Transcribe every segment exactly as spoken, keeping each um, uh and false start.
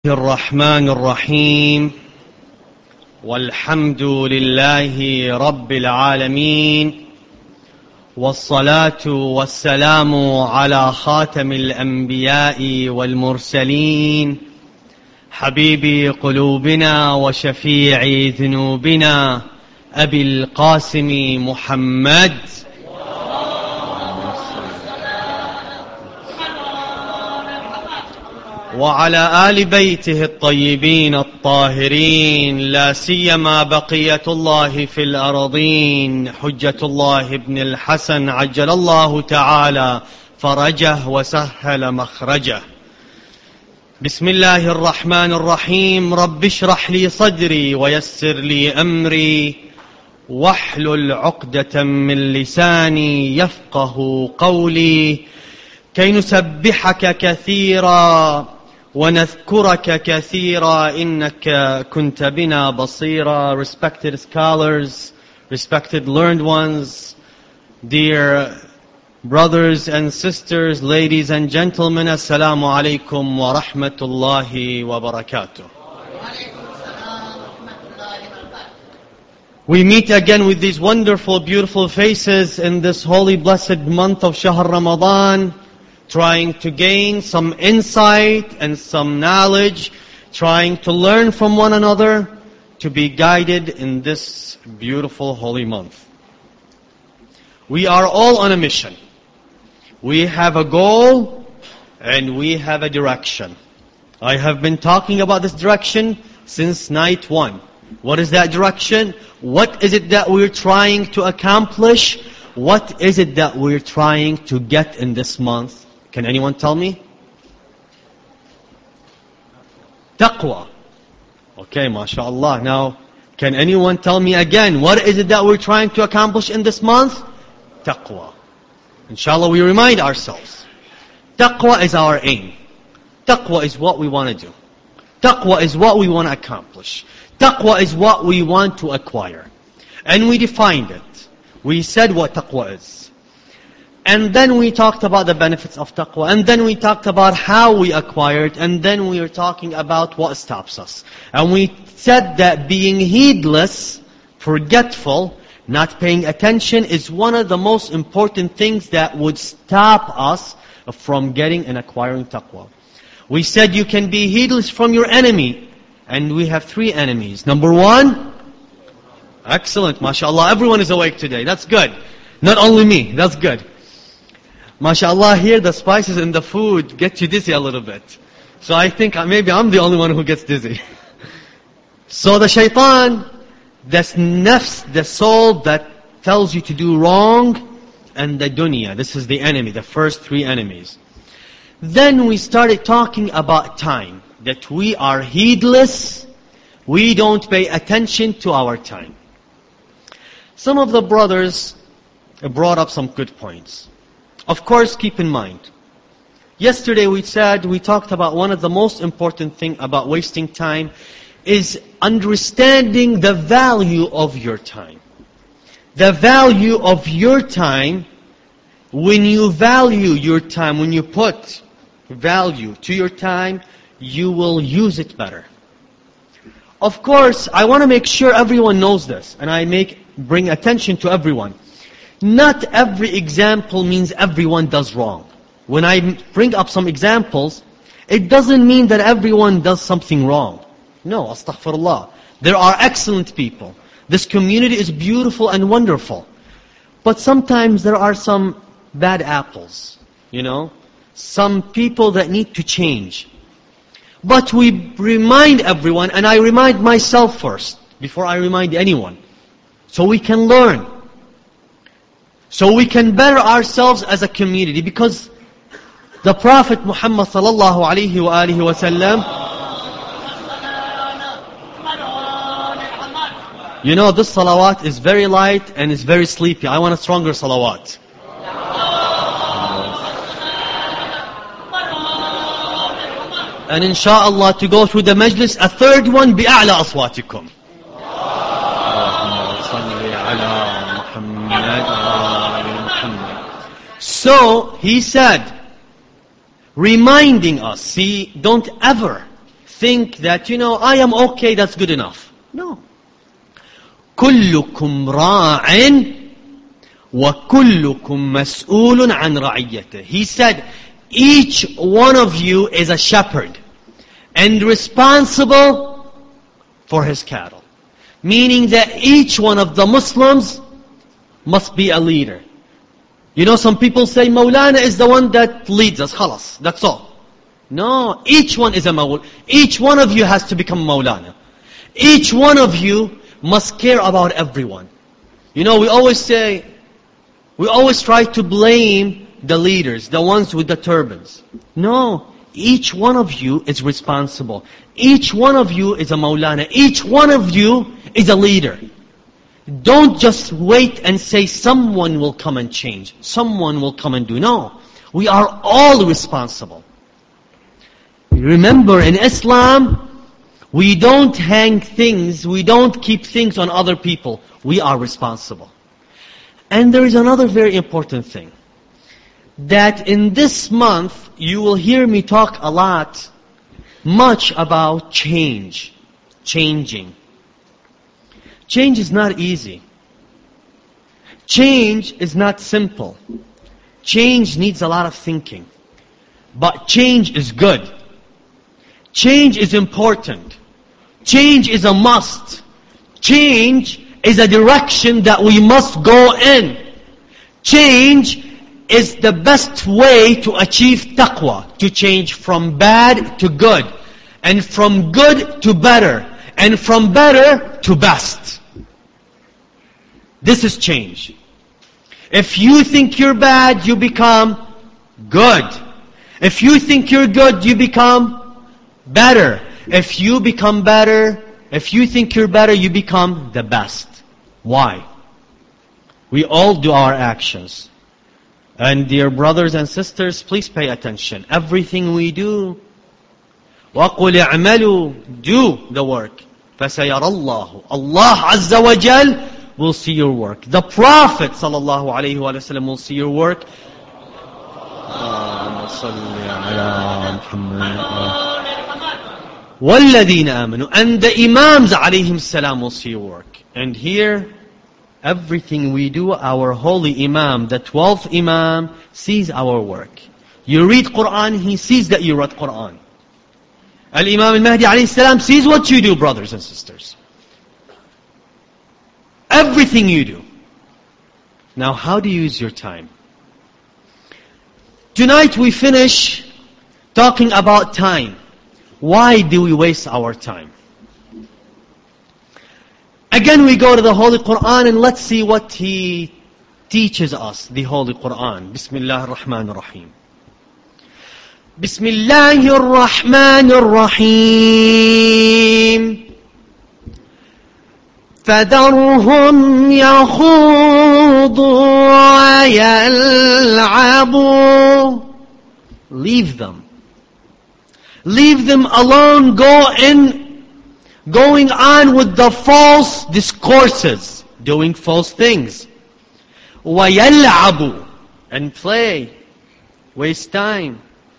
الرحمن الرحيم والحمد لله رب العالمين والصلاة والسلام على خاتم الأنبياء والمرسلين حبيب قلوبنا وشفيع ذنوبنا أبي القاسم محمد وعلى آل بيته الطيبين الطاهرين لا سيما بقية الله في الأرضين حجة الله ابن الحسن عجل الله تعالى فرجه وسهل مخرجه. بسم الله الرحمن الرحيم. رب اشرح لي صدري ويسر لي أمري واحلل عقدة من لساني يفقه قولي كي نسبحك كثيرا ونذكرك كثيرا إنك كنت بنا بصيرا. Respected scholars, respected learned ones, dear brothers and sisters, ladies and gentlemen, Assalamu alaikum wa rahmatullahi wa barakatuh. We meet again with these wonderful, beautiful faces in this holy, blessed month of Shahr Ramadan, trying to gain some insight and some knowledge, trying to learn from one another, to be guided in this beautiful holy month. We are all on a mission. We have a goal and we have a direction. I have been talking about this direction since night one. What is that direction? What is it that we're trying to accomplish? What is it that we're trying to get in this month? Can anyone tell me? Taqwa. Okay, mashallah. Now, can anyone tell me again, what is it that we're trying to accomplish in this month? Taqwa. Inshallah, we remind ourselves. Taqwa is our aim. Taqwa is what we want to do. Taqwa is what we want to accomplish. Taqwa is what we want to acquire. And we defined it. We said what taqwa is. And then we talked about the benefits of taqwa. And then we talked about how we acquire it. And then we were talking about what stops us. And we said that being heedless, forgetful, not paying attention is one of the most important things that would stop us from getting and acquiring taqwa. We said you can be heedless from your enemy. And we have three enemies. Number one, excellent, mashallah. Everyone is awake today. That's good. Not only me, that's good. MashaAllah, here the spices in the food get you dizzy a little bit. So I think maybe I'm the only one who gets dizzy. So the shaitan, that's nafs, the soul that tells you to do wrong, and the dunya, this is the enemy, the first three enemies. Then we started talking about time, that we are heedless, we don't pay attention to our time. Some of the brothers brought up some good points. Of course, keep in mind, yesterday we said, we talked about one of the most important thing about wasting time is understanding the value of your time. The value of your time, when you value your time, when you put value to your time, you will use it better. Of course, I want to make sure everyone knows this, and I make bring attention to everyone. Not every example means everyone does wrong. When I bring up some examples, it doesn't mean that everyone does something wrong. No, astaghfirullah. There are excellent people. This community is beautiful and wonderful. But sometimes there are some bad apples, you know. Some people that need to change. But we remind everyone, and I remind myself first, before I remind anyone, so we can learn. So we can better ourselves as a community, because the Prophet Muhammad sallallahu alaihi wa alihi wa sallam, you know, this salawat is very light and is very sleepy. I want a stronger salawat. And inshallah, to go through the majlis, a third one, bi'a'la aswatikum. So, he said, reminding us, see, don't ever think that, you know, I am okay, that's good enough. No. كلكم راع وكلكم مسؤول عن رعيته. He said, each one of you is a shepherd and responsible for his cattle. Meaning that each one of the Muslims must be a leader. You know, some people say Maulana is the one that leads us. Khalas, that's all. No, each one is a Maulana. Each one of you has to become Maulana. Each one of you must care about everyone. You know, we always say, we always try to blame the leaders, the ones with the turbans. No, each one of you is responsible. Each one of you is a Maulana. Each one of you is a leader. Don't just wait and say someone will come and change. Someone will come and do. No, we are all responsible. Remember, in Islam, we don't hang things, we don't keep things on other people. We are responsible. And there is another very important thing. That in this month, you will hear me talk a lot, much about change. Changing. Change is not easy. Change is not simple. Change needs a lot of thinking. But change is good. Change is important. Change is a must. Change is a direction that we must go in. Change is the best way to achieve taqwa, to change from bad to good, and from good to better, and from better to best. This is change. If you think you're bad, you become good. If you think you're good, you become better. If you become better, if you think you're better, you become the best. Why? We all do our actions. And dear brothers and sisters, please pay attention. Everything we do, وَقُلْ اعْمَلُوا, do the work. فَسَيَرَى اللَّهُ, Allah Azza wa Jal will see your work. The Prophet sallallahu alaihi wasallam will see your work. وَالَّذِينَ آمَنُوا, and the Imams alayhim salam will see your work. And here, everything we do, our holy Imam, the twelfth Imam, sees our work. You read Quran, he sees that you read Quran. Al-Imam al-Mahdi alayhi salam sees what you do, brothers and sisters. Everything you do. Now, how do you use your time? Tonight we finish talking about time. Why do we waste our time? Again, we go to the Holy Quran and let's see what He teaches us, the Holy Quran. Bismillah ar-Rahman ar-Rahim. Bismillah ar-Rahman ar-Rahim. فَذَرْهُمْ يَخُوضُوا وَيَلْعَبُوا. Leave them. Leave them alone. Go in, going on with the false discourses, doing false things. وَيَلْعَبُوا, and play, waste time.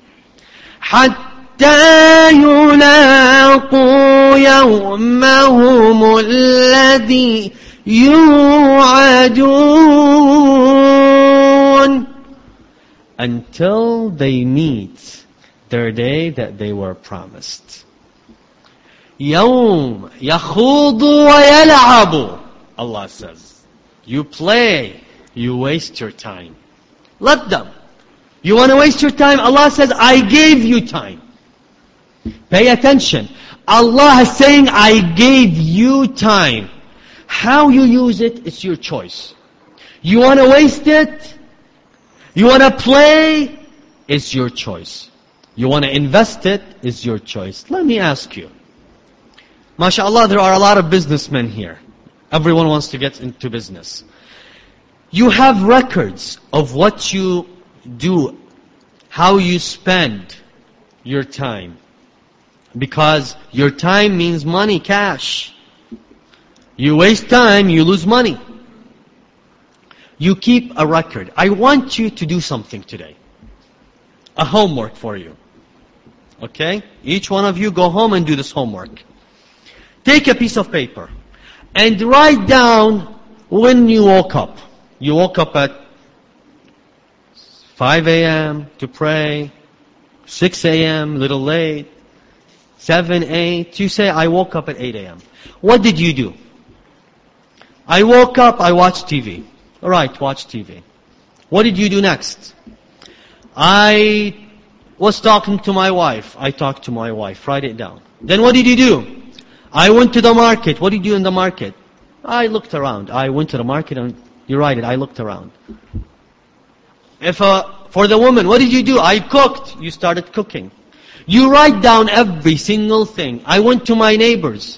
حَتَّى يُلَاقُوا يَوْمَهُمُ الَّذِي يُوعَدُونَ, until they meet their day that they were promised. يَوْمَ يَخُوضُ وَيَلْعَبُ. Allah says, you play, you waste your time. Let them. You want to waste your time? Allah says, I gave you time. Pay attention. Allah is saying, I gave you time. How you use it, it's your choice. You want to waste it? You want to play? It's your choice. You want to invest it? It's your choice. Let me ask you. MashaAllah, there are a lot of businessmen here. Everyone wants to get into business. You have records of what you do, how you spend your time. Because your time means money, cash. You waste time, you lose money. You keep a record. I want you to do something today. A homework for you. Okay? Each one of you go home and do this homework. Take a piece of paper and write down when you woke up. You woke up at five a.m. to pray, six a.m., little late, seven, eight. You say, I woke up at eight a.m. What did you do? I woke up, I watched T V. All right, watch T V. What did you do next? I was talking to my wife. I talked to my wife. Write it down. Then what did you do? I went to the market. What did you do in the market? I looked around. I went to the market and you write it. I looked around. If uh, for the woman, what did you do? I cooked. You started cooking. You write down every single thing. I went to my neighbors.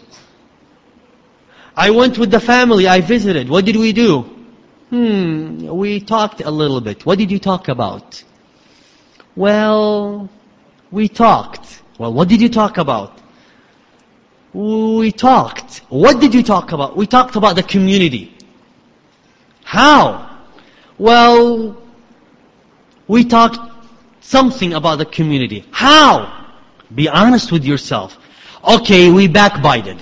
I went with the family. I visited. What did we do? Hmm, we talked a little bit. What did you talk about? Well, we talked. Well, what did you talk about? We talked. What did you talk about? We talked about the community. How? Well, we talked something about the community. How? Be honest with yourself. Okay, we backbited.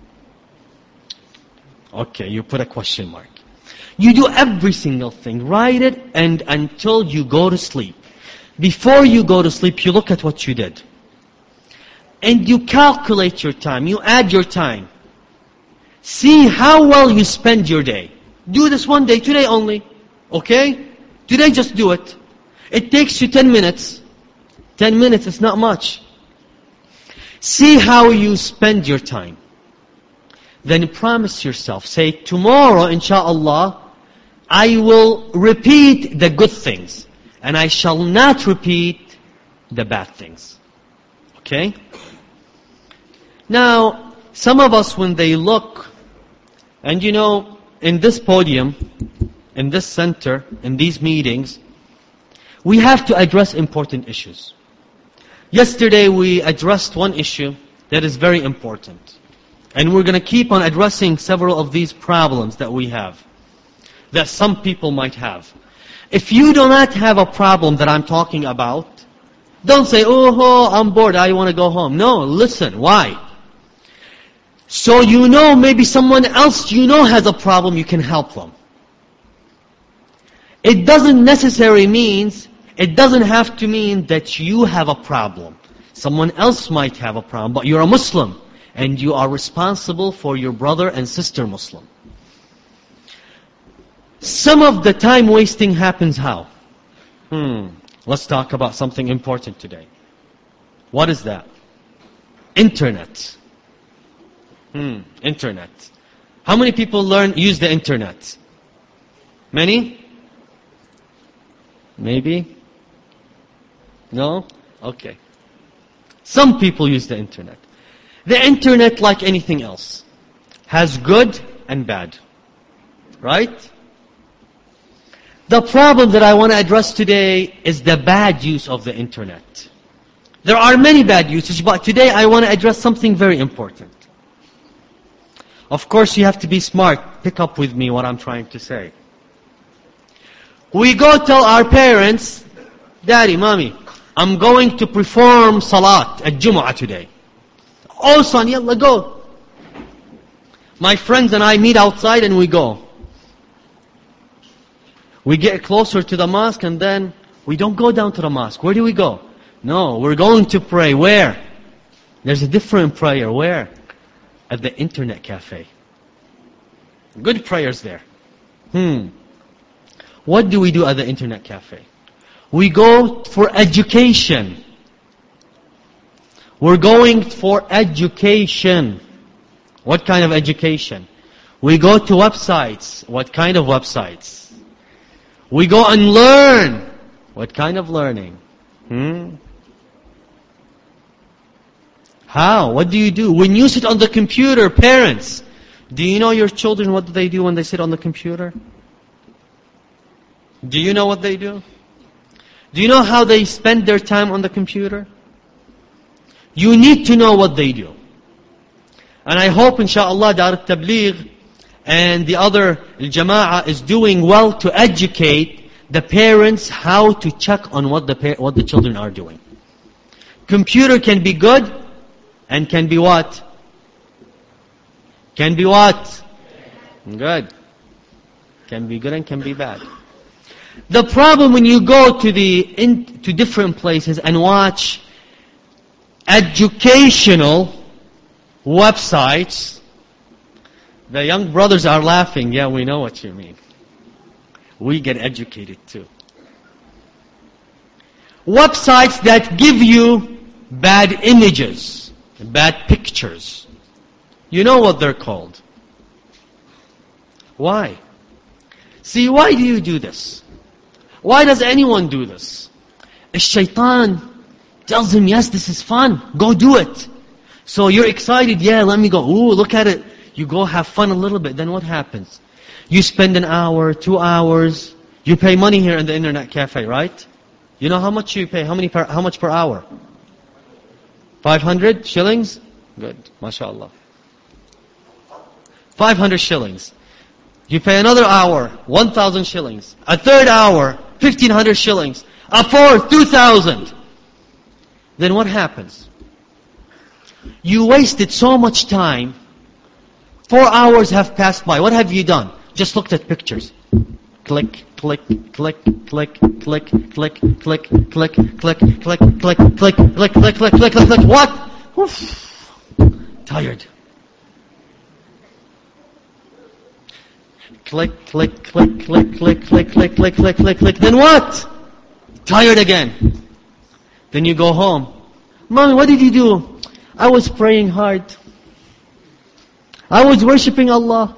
Okay, you put a question mark. You do every single thing. Write it and until you go to sleep. Before you go to sleep, you look at what you did. And you calculate your time. You add your time. See how well you spend your day. Do this one day, today only. Okay? Today just do it. It takes you ten minutes. Ten minutes is not much. See how you spend your time. Then promise yourself. Say, tomorrow, inshaAllah, I will repeat the good things. And I shall not repeat the bad things. Okay? Now, some of us when they look, and you know, in this podium, in this center, in these meetings, we have to address important issues. Yesterday we addressed one issue that is very important. And we're going to keep on addressing several of these problems that we have, that some people might have. If you do not have a problem that I'm talking about, don't say, oh, I'm bored, I want to go home. No, listen, why? So you know maybe someone else you know has a problem, you can help them. It doesn't necessarily mean, it doesn't have to mean that you have a problem. Someone else might have a problem, but you're a Muslim and you are responsible for your brother and sister Muslim. Some of the time wasting happens how? Hmm. Let's talk about something important today. What is that? Internet. Hmm. Internet. How many people learn, use the internet? Many? Maybe? No? Okay. Some people use the internet. The internet, like anything else, has good and bad. Right? The problem that I want to address today is the bad use of the internet. There are many bad uses, but today I want to address something very important. Of course, you have to be smart. Pick up with me what I'm trying to say. We go tell our parents, Daddy, Mommy, I'm going to perform Salat at Jumu'ah today. Oh, son, yalla, go. My friends and I meet outside and we go. We get closer to the mosque and then we don't go down to the mosque. Where do we go? No, we're going to pray. Where? There's a different prayer. Where? At the internet cafe. Good prayers there. Hmm. What do we do at the internet cafe? We go for education. We're going for education. What kind of education? We go to websites. What kind of websites? We go and learn. What kind of learning? Hmm? How? What do you do? When you sit on the computer, parents, do you know your children what do they do when they sit on the computer? Do you know what they do? Do you know how they spend their time on the computer? You need to know what they do. And I hope, inshaAllah, Dar al-Tabligh and the other Jama'ah is doing well to educate the parents how to check on what the what the children are doing. Computer can be good and can be what? Can be what? Good. Can be good and can be bad. The problem when you go to the in, to different places and watch educational websites, the young brothers are laughing. Yeah, we know what you mean. We get educated too. Websites that give you bad images, bad pictures. You know what they're called. Why? See, why do you do this? Why does anyone do this? The shaitan tells him, yes, this is fun. Go do it. So you're excited. Yeah, let me go. Ooh, look at it. You go have fun a little bit. Then what happens? You spend an hour, two hours. You pay money here in the internet cafe, right? You know how much you pay? How many per, how much per hour? five hundred shillings? Good. MashaAllah. five hundred shillings. You pay another hour, one thousand shillings. A third hour, fifteen hundred shillings. A fourth, two thousand. Then what happens? You wasted so much time. Four hours have passed by. What have you done? Just looked at pictures. Click, click, click, click, click, click, click, click, click, click, click, click, click, click, click, click, click, click. What? Oof. Tired. Click, click, click, click, click, click, click, click, click, click, click. Then what? Tired again. Then you go home. Mommy, what did you do? I was praying hard. I was worshipping Allah.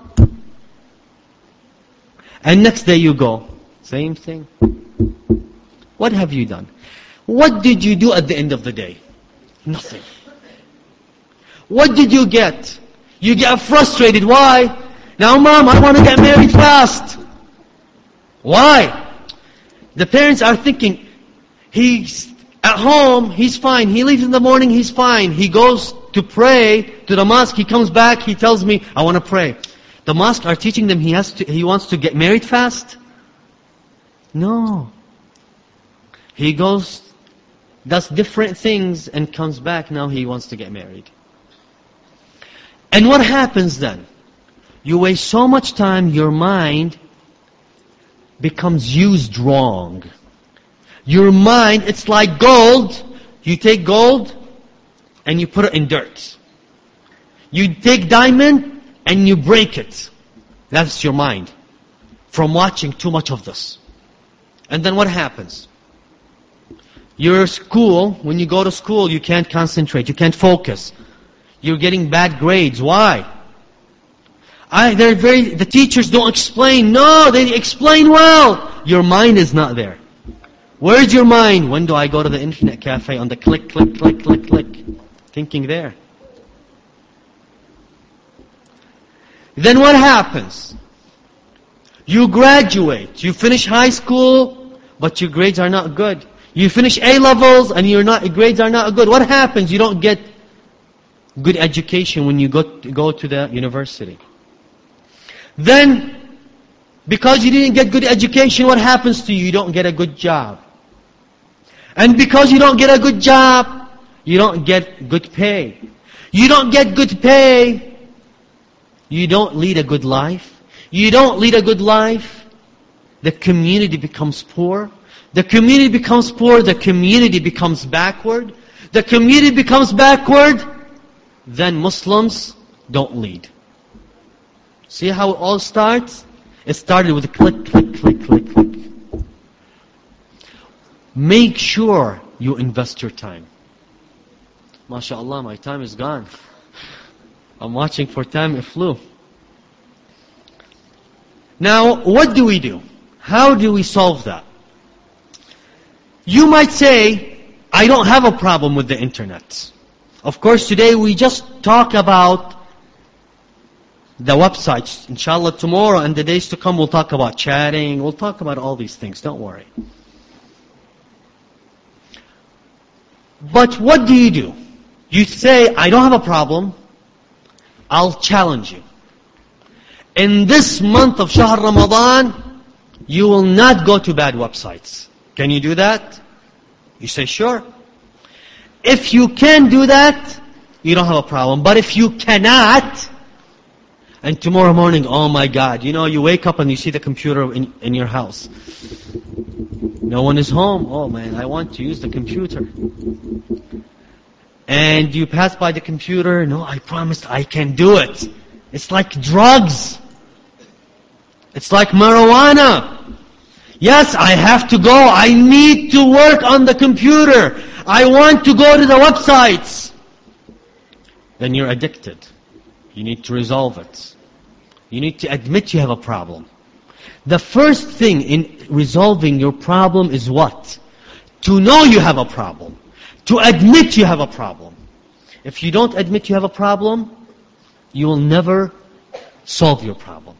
And next day you go. Same thing. What have you done? What did you do at the end of the day? Nothing. What did you get? You get frustrated. Why? Now, Mom, I want to get married fast. Why? The parents are thinking, he's at home, he's fine. He leaves in the morning, he's fine. He goes to pray to the mosque, he comes back, he tells me, I want to pray. The mosque are teaching them he has to, he wants to get married fast? No. He goes, does different things and comes back, now he wants to get married. And what happens then? You waste so much time, your mind becomes used wrong. Your mind, it's like gold. You take gold and you put it in dirt. You take diamond and you break it. That's your mind. From watching too much of this. And then what happens? Your school, when you go to school, you can't concentrate, you can't focus. You're getting bad grades. Why? I, they're very, the teachers don't explain. No, they explain well. Your mind is not there. Where's your mind? When do I go to the internet cafe on the click, click, click, click, click? Thinking there. Then what happens? You graduate. You finish high school, but your grades are not good. You finish A-levels and your not, grades are not good. What happens? You don't get good education when you go to, go to the university. Then, because you didn't get good education, what happens to you? You don't get a good job. And because you don't get a good job, you don't get good pay. You don't get good pay, you don't lead a good life. You don't lead a good life, the community becomes poor. The community becomes poor, the community becomes backward. The community becomes backward, then Muslims don't lead. See how it all starts? It started with a click, click, click, click, click. Make sure you invest your time. MashaAllah, my time is gone. I'm watching for time, it flew. Now, what do we do? How do we solve that? You might say, I don't have a problem with the internet. Of course, today we just talk about the websites. Inshallah, tomorrow and the days to come, we'll talk about chatting. We'll talk about all these things. Don't worry. But what do you do? You say, I don't have a problem. I'll challenge you. In this month of Shahr Ramadan, you will not go to bad websites. Can you do that? You say, sure. If you can do that, you don't have a problem. But if you cannot, and tomorrow morning, oh my God, you know, you wake up and you see the computer in, in your house. No one is home. Oh man, I want to use the computer. And you pass by the computer. No, I promised I can do it. It's like drugs. It's like marijuana. Yes, I have to go. I need to work on the computer. I want to go to the websites. Then you're addicted. You need to resolve it. You need to admit you have a problem. The first thing in resolving your problem is what? To know you have a problem. To admit you have a problem. If you don't admit you have a problem, you will never solve your problem.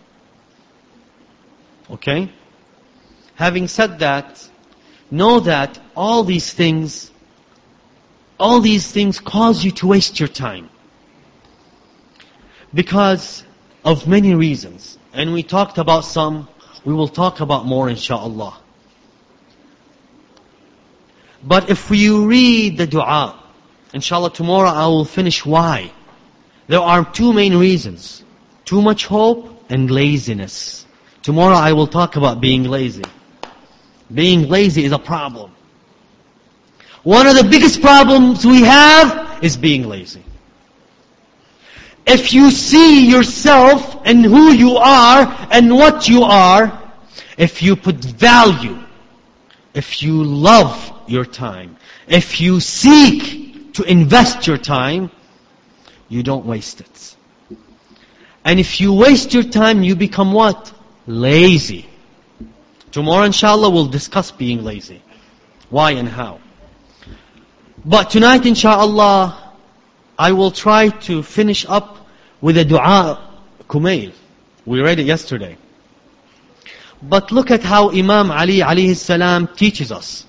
Okay? Having said that, know that all these things, all these things cause you to waste your time. Because of many reasons. And we talked about some, we will talk about more inshaAllah. But if you read the dua, inshallah tomorrow I will finish why. There are two main reasons. Too much hope and laziness. Tomorrow I will talk about being lazy. Being lazy is a problem. One of the biggest problems we have is being lazy. If you see yourself and who you are and what you are, if you put value, if you love your time, if you seek to invest your time, you don't waste it. And if you waste your time, you become what? Lazy. Tomorrow inshallah we'll discuss being lazy. Why and how. But tonight inshallah I will try to finish up with a dua Kumail. We read it yesterday. But look at how Imam Ali alayhi salam teaches us.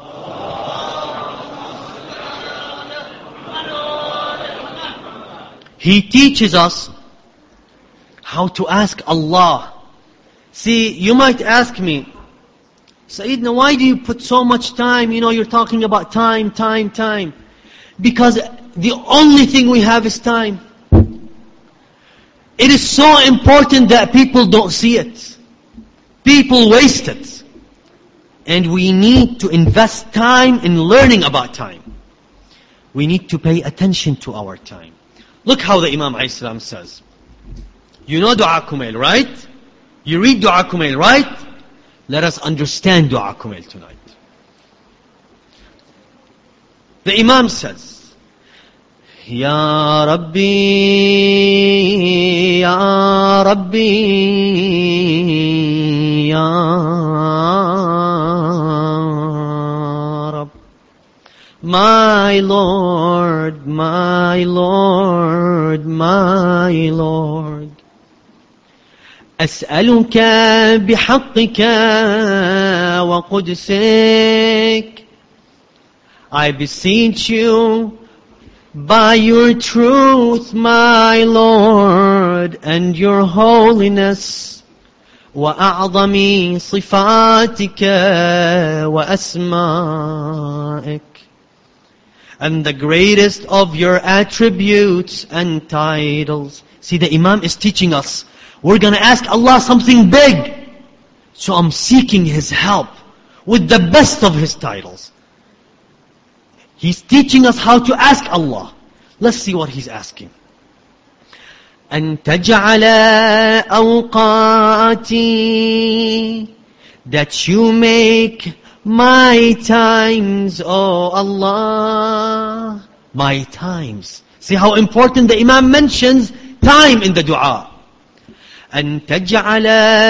He teaches us how to ask Allah. See, you might ask me, Sayyidina, why do you put so much time? You know, you're talking about time, time, time. Because the only thing we have is time. It is so important that people don't see it. People waste it. And we need to invest time in learning about time. We need to pay attention to our time. Look how the Imam alayhi salam says. You know Dua Kumail, right? You read Dua Kumail, right? Let us understand Dua Kumail tonight. The Imam says, Ya Rabbi, Ya Rabbi, Ya Rabb. My Lord, my Lord, my Lord. أسألك بحقك وقدسك. I beseech you by your truth, my Lord, and your holiness. وأعظم صفاتك وأسمائك. And the greatest of your attributes and titles. See, the Imam is teaching us. We're going to ask Allah something big. So I'm seeking His help with the best of His titles. He's teaching us how to ask Allah. Let's see what He's asking. أن تجعل أوقاتي, that you make my times, oh Allah, my times. See how important the Imam mentions time in the dua. أن تجعل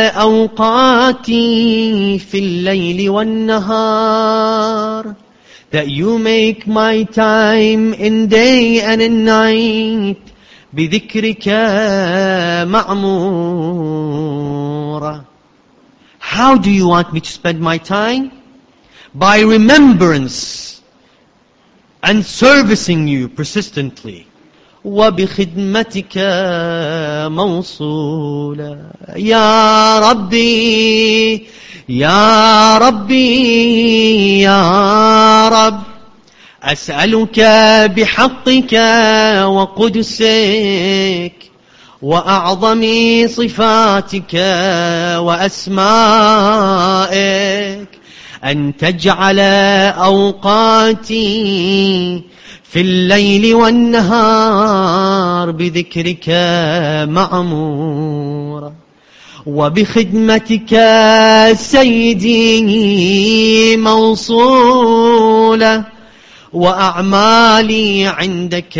أوقاتي في الليل والنهار, that you make my time in day and in night. بذكرك مأمورة. How do you want me to spend my time? By remembrance and servicing you persistently. وبخدمتك موصولة. يا ربي يا ربي يا رب أسألك بحقك وقدسك وأعظم صفاتك وأسمائك أن تجعل أوقاتي في الليل والنهار بذكرك معمورة، وبخدمتك سيدي موصولة، وأعمالي عندك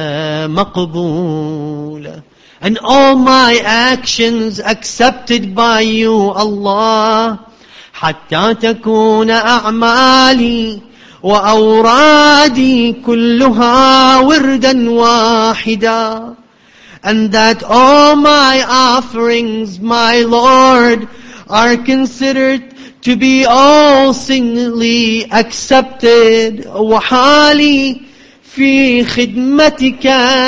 مقبولة. And all my actions accepted by you, Allah, حتى تكون أعمالي وأورادي كلها وردا واحدا. And that all my offerings, my Lord, are considered to be all singly accepted. وحالي في خدمتك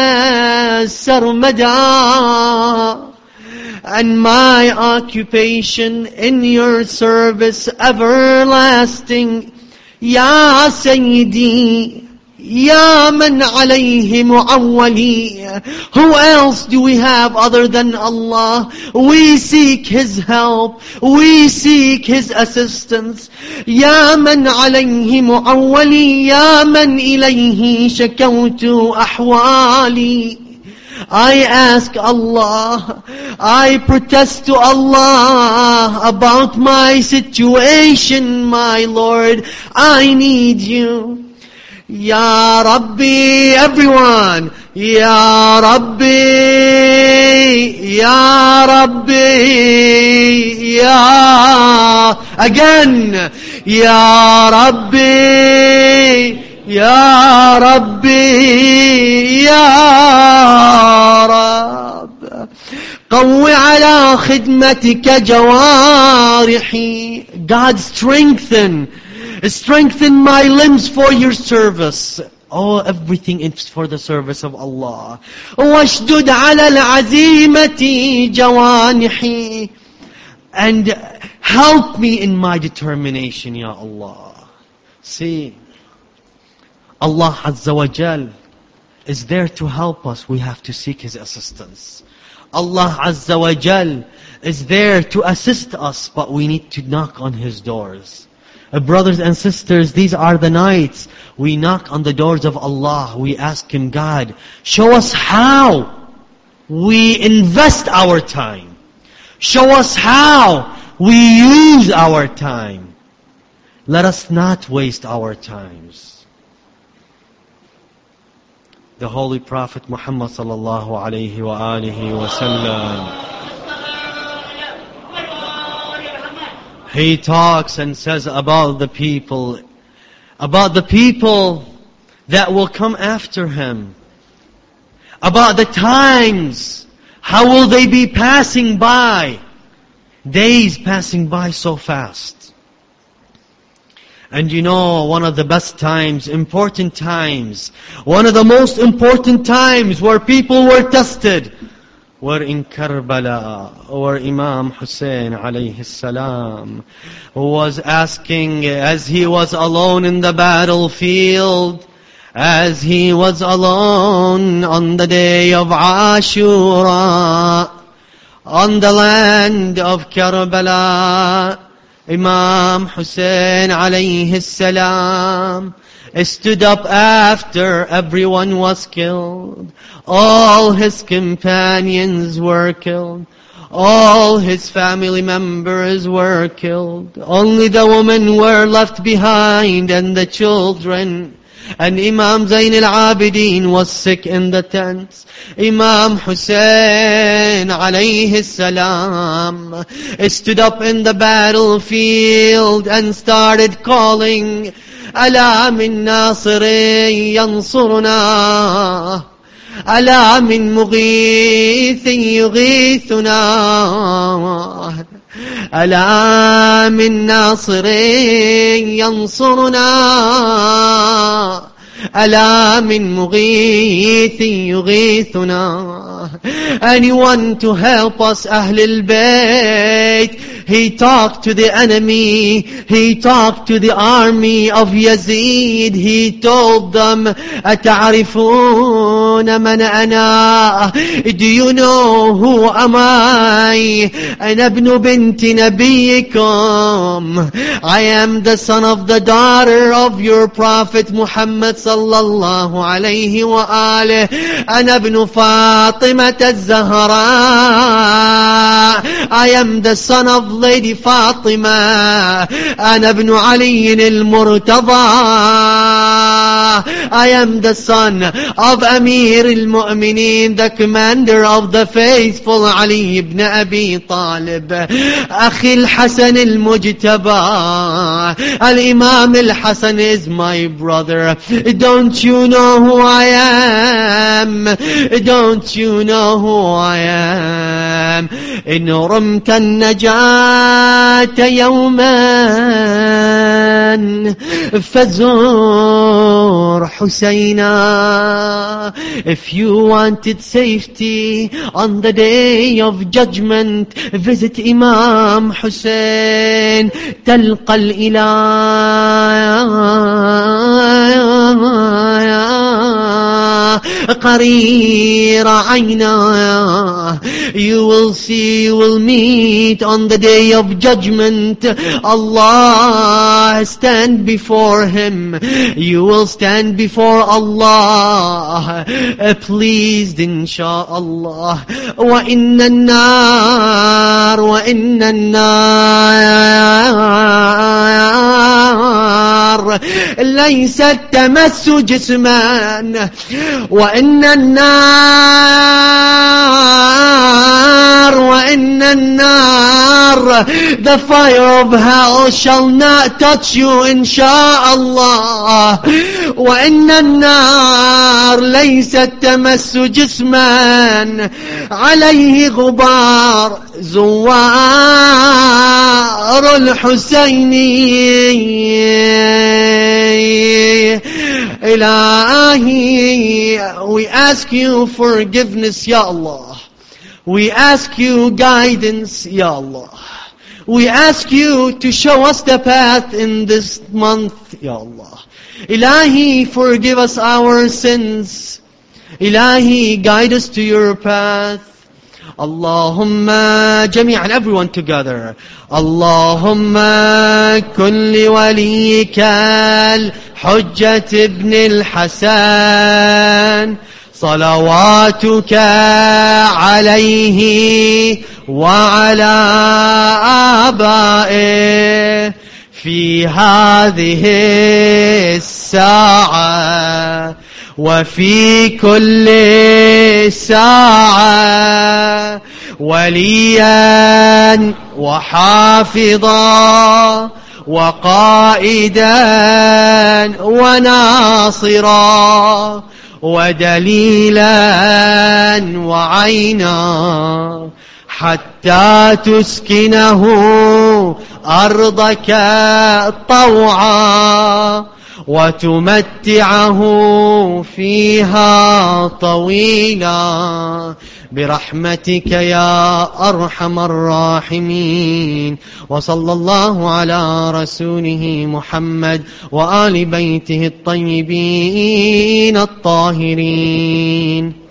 سرمدا. And my occupation in your service everlasting. يا سيدي يا من عليه معولي. Who else do we have other than Allah? We seek His help. We seek His assistance. يا من عليه معولي. يا من إليه شكوت أحوالي. I ask Allah, I protest to Allah about my situation, my Lord. I need you. Ya Rabbi, everyone. Ya Rabbi, Ya Rabbi, Ya. Again. Ya Rabbi, Ya Rabbi, Ya Rab. قو على خدمتك جوارحي. God, strengthen. Strengthen my limbs for your service. Oh, everything is for the service of Allah. واشدد على العزيمة جوانحي. And help me in my determination, Ya Allah. See, Allah Azza wa Jal is there to help us. We have to seek His assistance. Allah Azza wa Jal is there to assist us, but we need to knock on His doors. Uh, brothers and sisters, these are the nights we knock on the doors of Allah. We ask Him, God, show us how we invest our time. Show us how we use our time. Let us not waste our times. The Holy Prophet Muhammad sallallahu alayhi wa alihi wa sallam, he talks and says about the people, about the people that will come after him, about the times, how will they be passing by, days passing by so fast. And you know, one of the best times, important times, one of the most important times where people were tested were in Karbala, where Imam Hussein alayhi salam was asking, as he was alone in the battlefield, as he was alone on the day of Ashura, on the land of Karbala, Imam Hussein alayhi salam stood up after everyone was killed. All his companions were killed. All his family members were killed. Only the women were left behind and the children. And Imam Zayn al-Abidin was sick in the tents. Imam Hussein alayhi salam stood up in the battlefield and started calling, Ala min nasirin yansuruna, Ala min mughithin yughithuna, Ala min nasirin yansuruna, ألا من مغيث يغيثنا. Anyone to help us, أهل البيت. He talked to the enemy. He talked to the army of Yazid. He told them, أتعرفون من أنا? Do you know who am I? أنا ابن بنت نبيكم. I am the son of the daughter of your prophet Muhammad sallallahu alayhi wa alihi. أنا ابن فاطمة الزهراء. I am the son of Lady Fatima. أنا ابن علي المرتضى. I am the son of Amir al-Mu'minin, the commander of the faithful, Ali ibn Abi Talib. أخي الحسن المجتبى. Al-Imam al-Hasan is my brother. Don't you know who I am? Don't you know who I am? إن رمت النجاة يوما فزور حسينا. If you wanted safety on the day of judgment, visit Imam Hussein. تلقى الإله قرير عينا. You will see, you will meet on the day of judgment. Allah, stand before him. You will stand before Allah, pleased inshaAllah. وَإِنَّ النَّارِ وَإِنَّ النَّارِ ليست تمس جسما. وإن النار وإن النار the fire of hell shall not touch you inshaAllah. وإن النار ليست تمس جسما عليه غبار زوار الحسيني. Ilahi, we ask you forgiveness, Ya Allah. We ask you guidance, Ya Allah. We ask you to show us the path in this month, Ya Allah. Ilahi, forgive us our sins. Ilahi, guide us to your path. Allahumma jami'an, everyone together. Allahumma kulli waliyika al-Hujjat ibn al-Hasan salawatuka alayhi wa ala abaihi fi hadhihi as-sa'a وفي كل ساعة وليا وحافظا وقائدا وناصرا ودليلا وعينا حتى تسكنه أرضك طوعا وتمتعه فيها طويلا برحمتك يا أرحم الراحمين. وصلى الله على رسوله محمد وآل بيته الطيبين الطاهرين.